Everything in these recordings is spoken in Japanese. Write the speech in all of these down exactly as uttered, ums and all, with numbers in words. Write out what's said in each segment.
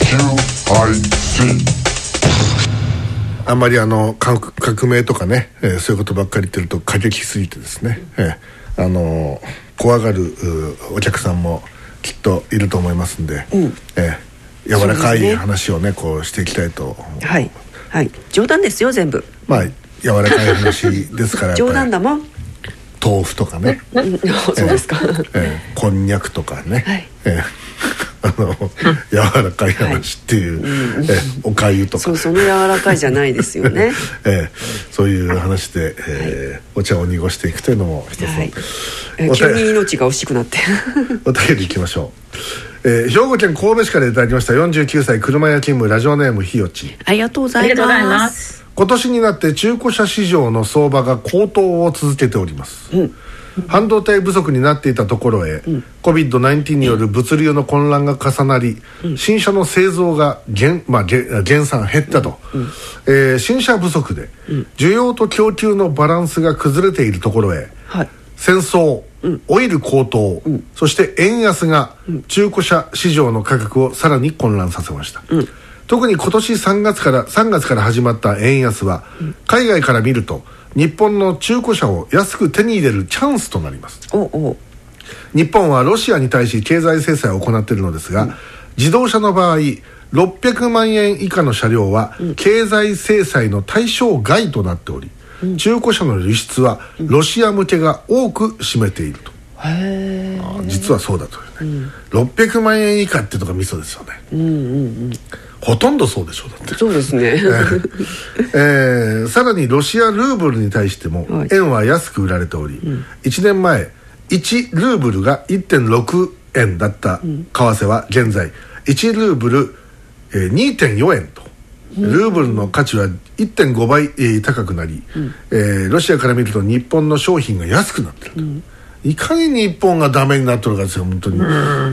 あんまりあの革命とかね、えー、そういうことばっかり言ってると過激すぎてですね、えー、あのー、怖がるお客さんもきっといると思いますんで、うん、えー、柔らかい話をねこうしていきたいと。 はいはい、冗談ですよ全部。 まあ柔らかい話ですから冗談だもん。 豆腐とかねそうですか、 えーえー、こんにゃくとかね、はい、えーあの柔らかい話っていう、はい、えおかゆとか、 そうその柔らかいじゃないですよね、 えー、そういう話で、えーはい、お茶を濁していくというのも一つの、はい、 え急に命が惜しくなってお便りいきましょう、えー、兵庫県神戸市からいただきましたよんじゅうきゅうさい車屋勤務ラジオネームひよち。 ありがとうございます。 今年になって中古車市場の相場が高騰を続けております、うん、半導体不足になっていたところへ、うん、コビッドナインティーン による物流の混乱が重なり、うん、新車の製造が減、まあ、減産減ったと、うん、えー、新車不足で、うん、需要と供給のバランスが崩れているところへ、はい、戦争、うん、オイル高騰、うん、そして円安が中古車市場の価格をさらに混乱させました、うん、特に今年さんがつからさんがつから始まった円安は、うん、海外から見ると日本の中古車を安く手に入れるチャンスとなります。おお、日本はロシアに対し経済制裁を行っているのですが、うん、自動車の場合ろっぴゃくまんえん以下の車両は経済制裁の対象外となっており、うん、中古車の輸出はロシア向けが多く占めていると、うん、へー、実はそうだというね、うん、ろっぴゃくまんえん以下っていうのがミソですよね、うんうんうん、ほとんどそうでしょう。だってそうですね、 えー、さらにロシアルーブルに対しても円は安く売られており、はい、いちねんまえいちルーブルが いってんろくえんだった為替は現在いちルーブル、えー、にてんよえんと、ルーブルの価値は いってんごばい、えー、高くなり、うん、えー、ロシアから見ると日本の商品が安くなっていると、うん、いかに日本がダメになってるかですよ本当に、うん、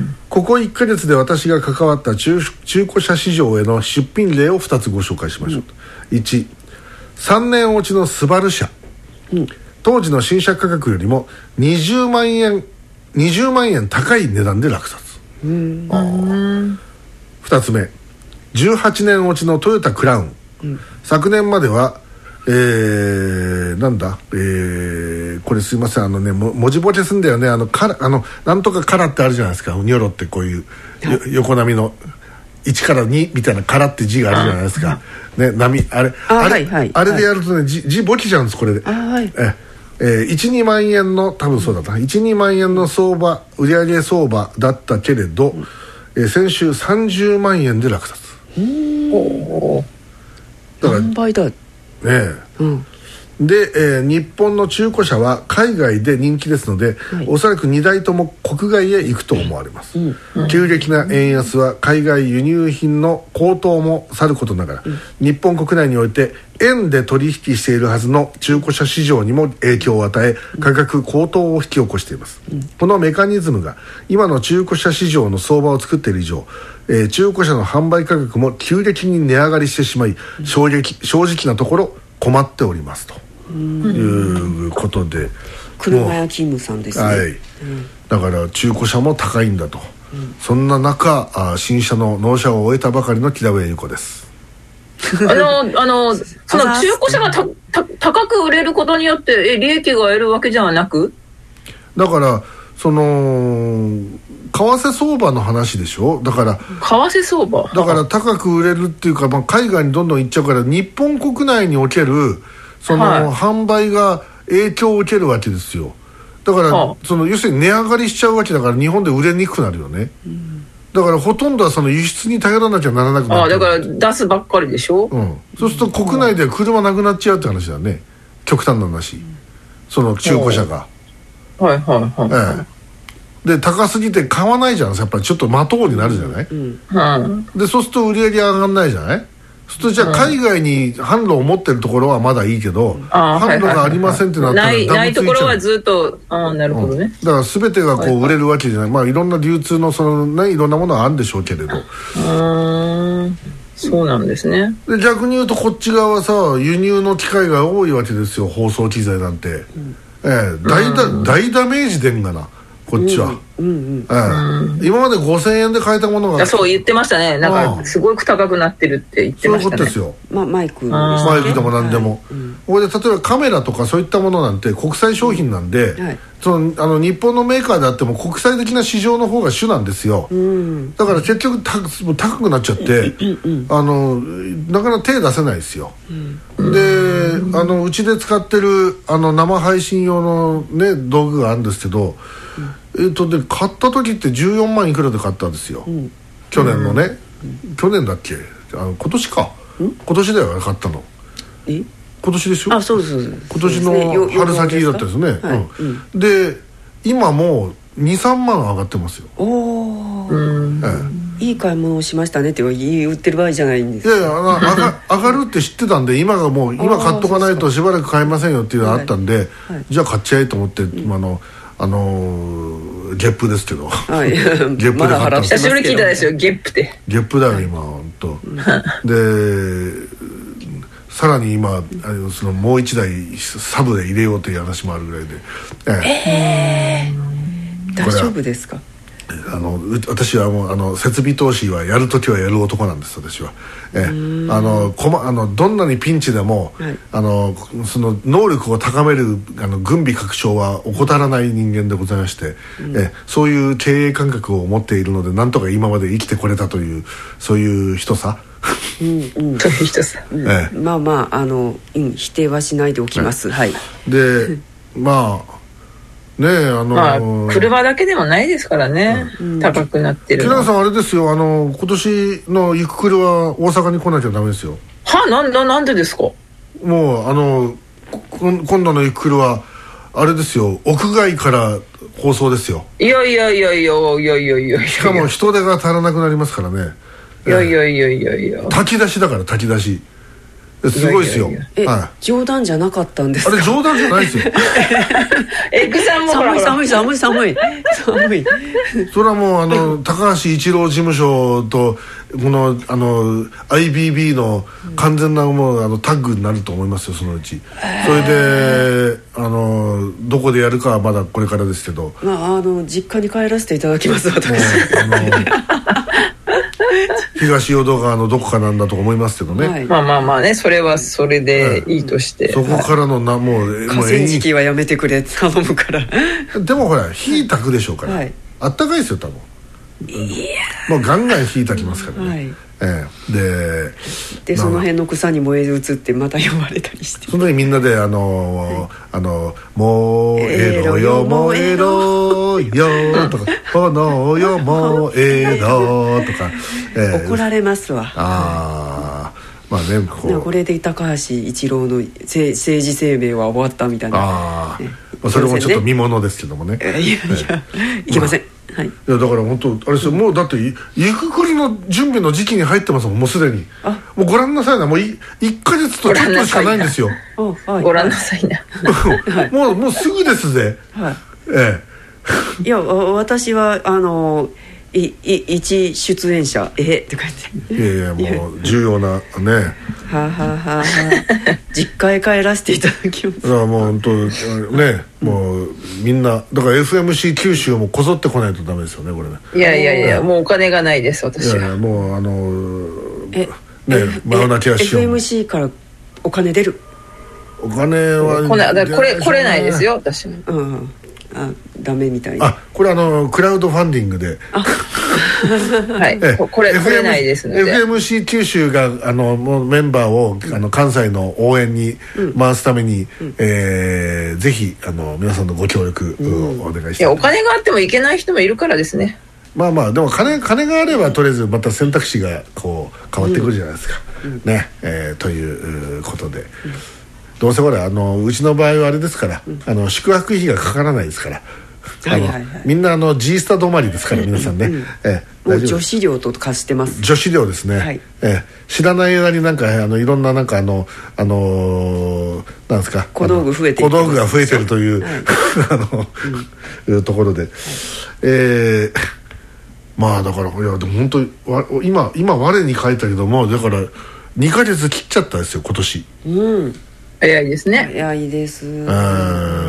ここいっかげつで私が関わった 中, 中古車市場への出品例をふたつご紹介しましょうと、うん、いち、さんねん落ちのスバル車、うん、当時の新車価格よりもにじゅうまんえんにじゅうまんえん高い値段で落札、うん、あふたつめ、じゅうはちねん落ちのトヨタクラウン、うん、昨年まではえー、なんだ、えー、これすいませんあのねも文字ボケすんだよね、あのカラあのなんとかカラってあるじゃないですか、ニョロってこういう横波のいちからにみたいなカラって字があるじゃないですか、ね、波あれ あ, あれ、はいはい、あれでやるとね、はい、字, 字ボケちゃうんですこれで、はい、ええー、いち、にまんえんの多分そうだったいち、にまんえんの相場売上相場だったけれど、うん、えー、先週さんじゅうまんえんで落札。おだから何倍だねえ、うん、で、えー、日本の中古車は海外で人気ですので、はい、おそらくにだいとも国外へ行くと思われます、うんうん、急激な円安は海外輸入品の高騰もさることながら、うん、日本国内において円で取引しているはずの中古車市場にも影響を与え価格高騰を引き起こしています、うん、このメカニズムが今の中古車市場の相場を作っている以上、えー、中古車の販売価格も急激に値上がりしてしまい、うん、正直、正直なところ困っておりますということで、うん、 車屋勤務さんですね、はい、うん、 だから中古車も高いんだと、うん、そんな中あ新車の納車を終えたばかりの木田上優子です。 あのあのその中古車がたた高く売れることによってえ利益が得るわけじゃなく、 だからその為替相場の話でしょ。だから為替相場だから高く売れるっていうか、まあ、海外にどんどん行っちゃうから日本国内におけるその、はい、販売が影響を受けるわけですよ。だから、はあ、その要するに値上がりしちゃうわけだから日本で売れにくくなるよね、うん、だからほとんどはその輸出に頼らなきゃならなくなる。 ああ、だから出すばっかりでしょ、うん、 そうすると国内で車なくなっちゃうって話だね、極端な話、うん、その中古車が、 はいはいはい、ええで高すぎて買わないじゃん、やっぱりちょっっと待とうになるじゃない、うんうん、でそうすると売り上げ上がんないじゃない。そうするとじゃあ海外に販路を持ってるところはまだいいけど、うん、販路がありませんってなったらダブついちゃう。 ないところはずっとあなるほどね、うん、 だから全てがこう売れるわけじゃない、まあいろんな流通のその、ね、いろんなものはあるんでしょうけれど、うーんそうなんですね。 で逆に言うとこっち側はさ輸入の機会が多いわけですよ、放送機材なんて、うん、ええ、大ダ、うん、大ダメージでんがなこっちは、うんうんうん、今までごせんえんで買えたものがそう言ってましたね。なんかすごく高くなってるって言ってましたね。 そういうことですよ、 まあ、マイクマイクでも何でも、はい、うん、これで例えばカメラとかそういったものなんて国際商品なんで、はい、そのあの日本のメーカーであっても国際的な市場の方が主なんですよ、うん、だから結局た高くなっちゃって、うん、あのなかなか手出せないですよ、うん、であのうちで使ってるあの生配信用の、ね、道具があるんですけど、うん、えっとで買った時ってじゅうよんまんいくらで買ったんですよ、うん、去年のね、うん、去年だっけ、あの今年か、今年だよ買ったの。え今年ですよ。 あ、そうそうそう、 今年の春先だったですね、はい、うんうん、で今もう にさんまん上がってますよ。 おー、ええ、いい買い物をしましたねって言ってる場合じゃないんです。 いやいや上が、上がるって知ってたんで、今がもう今買っとかないとしばらく買えませんよっていうのがあったんで、はいはい、じゃあ買っちゃえと思って、うん、あのあのー、ゲップですけど、はい、ゲップで買ったんです。 久しぶり聞いたですよ、ゲップってゲップだよ今本当でさらに今そのもう一台サブで入れようという話もあるぐらいで、 ええー、大丈夫ですか。 あの私はもうあの設備投資はやるときはやる男なんです。私は、えー、あのこまあのどんなにピンチでも、はい、あのその能力を高めるあの軍備拡張は怠らない人間でございまして、うん、えー、そういう経営感覚を持っているので、なんとか今まで生きてこれたというそういう人さうんうん、 そういう人さ、 うん、ええ、まあまああの、うん、否定はしないでおきます、はい、 でまあねえ、あのーまあ、車だけでもないですからね、うん、高くなってるの。 木永さんあれですよ、あの今年のゆくくるは大阪に来なきゃダメですよ。 はな、な, なんでですか。 もうあの今度のゆくくるはあれですよ、屋外から放送ですよ。 いやいやいやいやいやいやいや、 しかも人手が足らなくなりますからね。 いやいやいやいやいや、 炊き出しだから炊き出しすごいですよ。いやいやいや、 はい、冗談じゃなかったんですか。 あれ冗談じゃないですよエグさんも寒い寒い寒い寒い寒いそれはもうあの高橋一郎事務所とこのあの アイビービー の完全なもうあのタッグになると思いますよ、そのうち。それであのどこでやるかはまだこれからですけど、 まあ、あの実家に帰らせていただきます私。あの東淀川のどこかなんだと思いますけどね、 はい、まあまあまあね、それはそれでいいとして、 はい、そこからのなもう河川敷はやめてくれ頼むからでもほら火炊くでしょうから、はい、あったかいですよ多分。いやもうガンガン火炊きますからね、はい、ええ、ででその辺の草に燃え移ってまた呼ばれたりして、 その時みんなであの、はい、あの燃えろよ燃えろよとか炎よ燃えろとか、 えー、怒られますわ。 ああ、まあね、 こうこれで高橋一郎の政治生命は終わったみたいな。 あ、ね、まあ、それもちょっと見ものですけどもね。 いやいや、えー、いけません、はい、いやだから本当あれですよ、もうだってゆくくりの準備の時期に入ってますもん、もうすでに。もうご覧なさいな、もういいっかげつとちょっとしかないんですよ。 ご覧なさいなもうもうすぐですぜ、はい、ええ、いや私はあのいい一出演者えって感じ。 いやいやもう重要なねはあ、はあはあ、実家へ帰らせていただきます。 だからもう本当ね、もうみんなだから エフエムシー 九州もこぞってこないとダメですよね、これね。 いやいやいや、もうお金がないです私は。いやいやもうあのえね真夜中やしようエフエムシー からお金出る。 お金はこれこれ来れないですよ私も。うん、 あ、ダメみたいな。 あ、これあのクラウドファンディングではい、これ来れないですのでエフエムシー 九州があのもうメンバーをあの関西の応援に回すために、うん、えー、ぜひあの皆さんのご協力をお願いして、 うん、いやお金があってもいけない人もいるからですね。 まあまあでも 金, 金があればとりあえずまた選択肢がこう変わってくるじゃないですか、うん、ね、えー、ということで、うん、どうせほらあのうちの場合はあれですから、うん、あの宿泊費がかからないですから、あの、はいはいはい、みんなあの G スタ止まりですから皆さんね、うんうん、えもう女子寮と貸してます。 女子寮ですね、はい、え知らない間になんかあのいろんななんかあのあのー、なんですか小道具増えて小道具が増えてるという、はい、あの、うん、いうところで、はい、えー、まあだからいやでも本当今今我に書いたけどもだからにかげつ切っちゃったんですよ今年。 うん、 早いですね。 早いです。 あ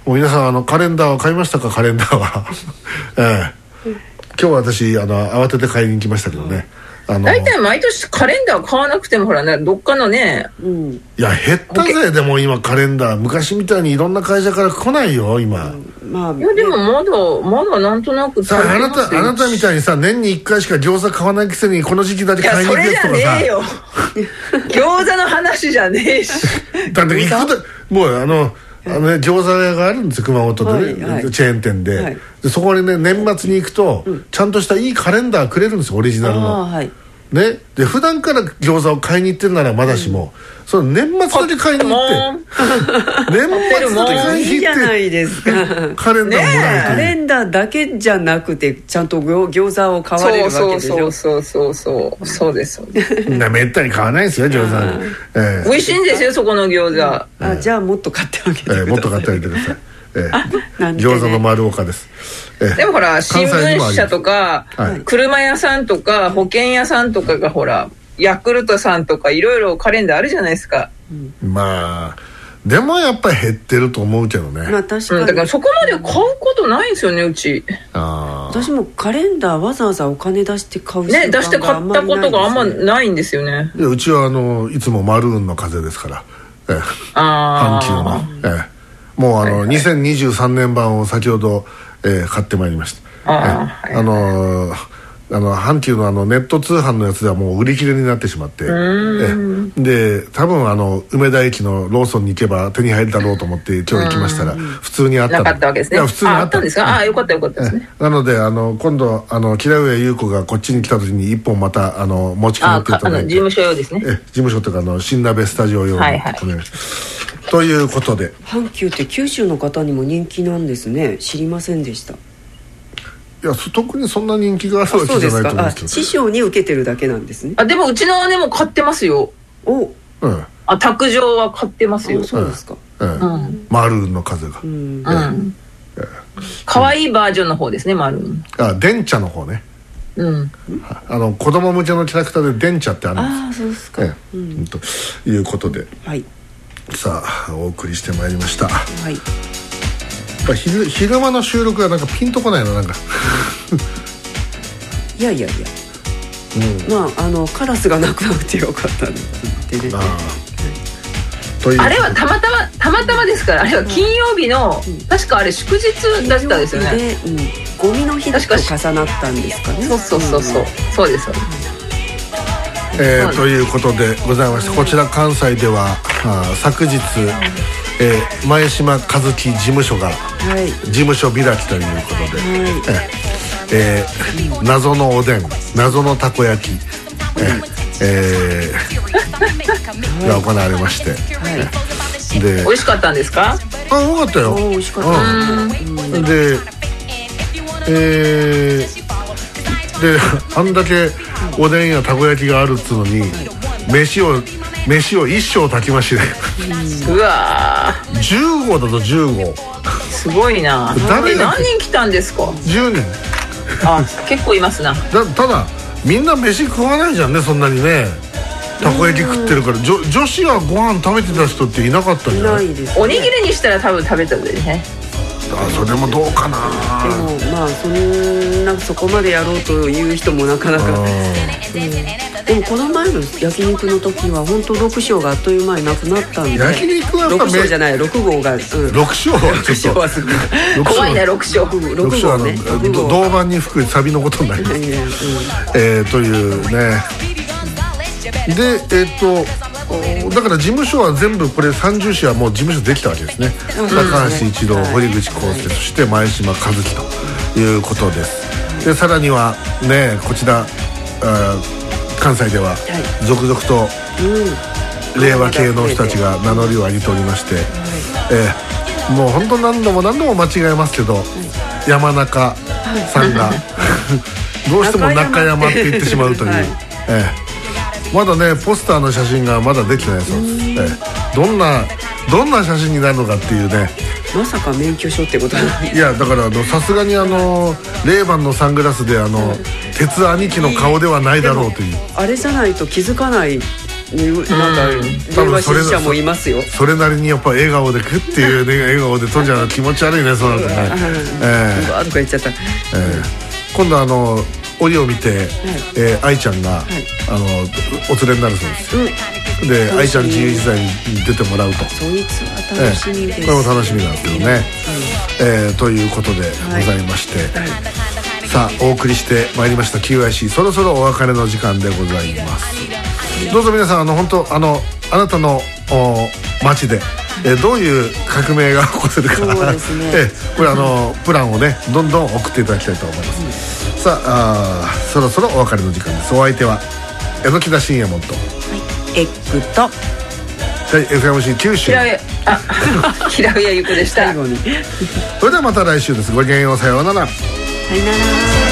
もう皆さんあのカレンダーは買いましたか？カレンダーは、ええ、今日私あの慌てて買いに行きましたけどね。あの大体毎年カレンダー買わなくてもほらね、どっかのね、 うん、 いや減ったぜ。でも今カレンダー昔みたいにいろんな会社から来ないよ今、うん、 まあ、 いやでもまだまだなんとなくさあ、あなたあなたみたいにさ年にいっかいしか餃子買わないくせにこの時期だけ買いに行くやつとかさ、いやそれじゃねえよ餃子の話じゃねえしだって行くだもうあのあのね、餃子屋があるんですよ熊本でね、はいはい、チェーン店で、はい、でそこにね年末に行くと、うん、ちゃんとしたいいカレンダーくれるんですよオリジナルの、はい、ね、で普段から餃子を買いに行ってるならまだしも、うん、その年末だけ買いに行って年末だけ買いに行っていいじゃないですかカレンダーもらうという、ね、 カレンダーだけじゃなくてちゃんと餃子を買われるわけでしょ。 そうそうそうそうそうですなめったに買わないですよ餃子、 えー、美味しいんですよそこの餃子、 あ、えー、じゃあもっと買ってあげてください、 えー、もっと買ってあげてください、えー、餃子の丸岡です、 えー、でもほら新聞社とか、はい、車屋さんとか保険屋さんとかがほらヤクルトさんとかいろいろカレンダーあるじゃないですか、 うん、まあでもやっぱり減ってると思うけどね、 まあ、確かに、 うん、だからそこまで買うことないんですよねうち。 あ私もカレンダーわざわざお金出して買う習慣があんまりないですよね。 ね、出して買ったことがあんまないんですよね。 いやうちはあのいつもマルーンの風ですから、ええ、 あ阪急の、ええ、もうあの、はいはい、にせんにじゅうさんねん版を先ほど、えー、買ってまいりました。あ、ええ、あのーあの阪急のあのネット通販のやつではもう売り切れになってしまって、えで多分あの梅田駅のローソンに行けば手に入るだろうと思って今日行きましたら普通にあったなかったわけですね。 いや普通にあったんですか。ああよかったよかったですね。 なのであの今度あの木田上優子がこっちに来た時に一本またあの持ち帰っていただいて、 事務所用ですね。 え事務所というかあの新鍋スタジオ用に、はいはい、ということで阪急って九州の方にも人気なんですね。知りませんでした。 いや特にそんな人気があるわけじゃないと思うんですけど、 師匠に受けてるだけなんですね。 あでもうちの姉も買ってますよ。 お、 うん、 あ卓上は買ってますよ。 そうですか、 うんうん、マルーンの風が、 うんえうんえ可愛いバージョンの方ですねマルーン。 あ電茶の方ね、 うん、 あの子供向けのキャラクターで電茶ってあるんです。 あそうですか、 ええ、うん、ということで、 はい、 さあお送りしてまいりました。 はい、 昼, 昼間の収録はなんかピンとこないのなんかいやいやいや、うん、まああのカラスがなくなってよかったってね。あというあれはたまたまたまたまですから。あれは金曜日の、うん、確かあれ祝日だったですよね。 で、うん、ゴミの日と重なったんですかね。 そうそうそうそう、うん、そうですそうです。 えー、ということでございまして、こちら関西ではあ昨日、えー、前島和樹事務所が事務所開きということで、はいえー、謎のおでん謎のたこ焼き、えーえー、が行われまして、はい、で美味しかったんですか？ あ、よかったよ。 美味しかった、 うん、でえー、であんだけおでんやたこ焼きがあるっつうのに飯を飯を一升炊きましてね。 うわじゅうごうだとじゅうごう。 すごいな。誰何人来たんですか？ じゅうにん。 あ、結構いますな。 だただみんな飯食わないじゃんねそんなにね。たこ焼き食ってるから女女子はご飯食べてた人っていなかったんじゃない？ ないです、ね、 おにぎりにしたら多分食べたでね。 あ、それもどうかな。 でもまあそんなそこまでやろうという人もなかなか、うん、でもこの前の焼肉の時は本当ろく升があっという間になくなったんで。 焼肉はやっぱろく升じゃないろくごうが、うん、 ろく升はちょっとすごい怖いね。ろく升ろくごうね、 銅板に吹くサビのことになります、うんえー、というね。でえっ、ー、とだから事務所は全部これさんじゅうしはもう事務所できたわけですね、うん、高橋一郎、堀口康介、そして前島和樹ということです。でさらにはねこちら関西では続々と令和系の人たちが名乗りを上げておりまして、えー、もう本当何度も何度も間違えますけど、山中さんがどうしても中山って言ってしまうという、はいえーまだねポスターの写真がまだできてないそうです、ええ、どんなどんな写真になるのかっていうね。 まさか免許証ってことなんですか？ いやだからさすがにあのレーバンのサングラスであの、うん、鉄兄貴の顔ではないだろうという。 あれじゃないと気づかないなんか電話支持者もいますよ。 それなりにやっぱ笑顔でグッていう、ね、笑顔で飛んじゃう気持ち悪いね、そうなるとね。 えー、うわーとか言っちゃった。えー、今度あの折を見て、はい、えー、愛ちゃんが、はい、あのお連れになるそうですよ。うん、で愛ちゃん自由自在に出てもらうと。 そいつは楽しみです。 えー、これも楽しみなんですけどね。うん、えー、ということでございまして。はいはい、さあお送りしてまいりました キューアイシー、 そろそろお別れの時間でございます。どうぞ皆さん、あの本当あのあなたの街で、えー、どういう革命が起こせるか、そうですね、えー、これあのプランをねどんどん送っていただきたいと思います。うん、さあ、あそろそろお別れの時間です。お相手は榎田信也門と、はい、 エッグと、はい、 エフエムシー 九州平上由子でした。 それではまた来週です。ごきげんよう、さようなら。 さよなら。